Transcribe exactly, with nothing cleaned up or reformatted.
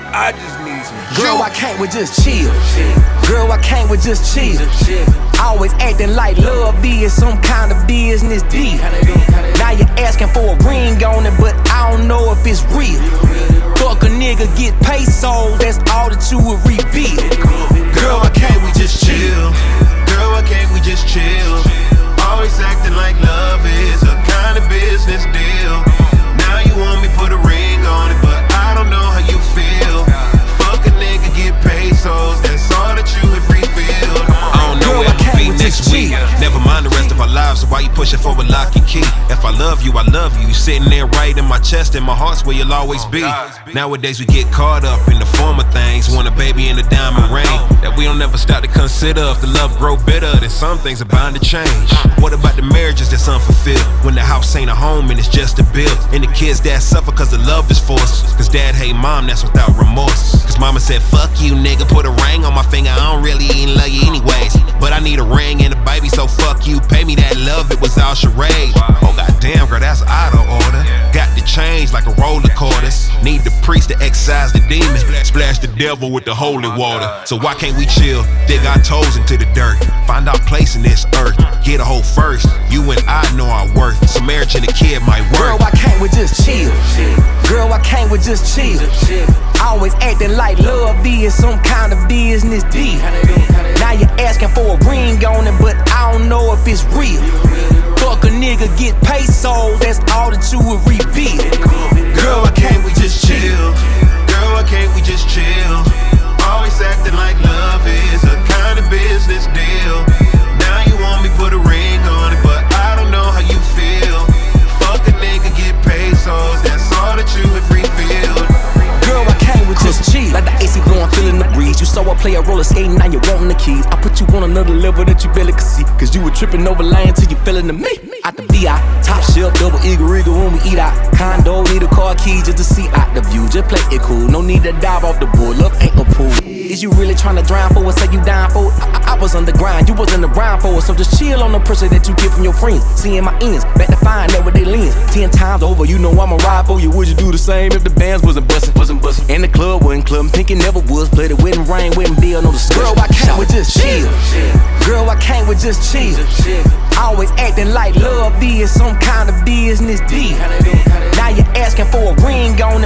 I just need some Girl, why can't we just chill? Girl, why can't we just chill? Always acting like love is some kind of business deal. Now you're asking for a ring on it, but I don't know if it's real. Fuck a nigga, get pesos, that's all that you would reveal. Girl, why can't we just chill? Girl, why can't we just chill? Always acting like love is a kind of business deal. Now you want me put a ring on it, but I don't know how you feel. Fuck a nigga, get pesos, that's all that you have revealed. I don't know where I'ma be next week. Never mind the rest of our lives, so why you pushing for a lock and key? If I love you, I love you. You sitting there right in my chest, and my heart's where you'll always be. Nowadays we get caught up in the form of things, want a baby in a diamond ring, that we don't ever stop to consider. If the love grow bitter, then some things are bound to change. What about the marriages that's unfulfilled? When the house ain't a home and it's just a bill, and the kids that suffer cause the love is forced, cause dad hate mom, that's without remorse. Cause mama said, fuck you nigga, put a ring on my finger, I don't really even love you anyways, but I need a ring and a baby, so fuck you, pay me that love, it was all charade. Oh goddamn girl, that's out of order. Got to change like a roller quarters. Need the priest to excise the demon, splash the devil with the holy water. So why can't we chill, dig our toes into the dirt, find our place in this earth, get a hoe first, you and I know our worth, so marriage and a kid might work. Girl, why can't we just chill? Girl, why can't we just chill? Always acting like love is some kind of business deal. Now you're asking for a ring on it, but I don't know if it's real. Fuck a nigga, get pesos, that's all that you would reveal. Girl, why can't we just chill? Girl, why can't we just chill? Always acting like love is a kind of business deal. Now you want me put a ring on it, but I don't know how you feel. Fuck a nigga, get pesos, that's all that you have revealed. Girl, why can't we just chill? Like the A C blowing, feeling the breeze. You saw a player roller skating, now you're wanting the keys. I put you on another level that you barely could see, cause you were tripping over lying till you fell into me. Out the V I, top shelf, double eagle eagle when we eat out. Condo, need a car key just to see out the view. Just play it cool, no need to dive off the board. Love ain't no pool. Is you really trying to drown for it? Say you dying for it? I, I, I was on the grind, you was in the grind for it. So just chill on the pressure that you get from your friends. Seeing my ends, back to find that with they lens. Ten times over, you know I'ma ride for you. Would you do the same if the bands wasn't bustin'? Wasn't bustin'. And the club wasn't clubbing, Pinky never was. Played it with and rain, with and bill, no discussion. Girl, why can't we just chill? Girl, why can't we just chill? Always acting like love is some kind of business deal. Now you're asking for a ring on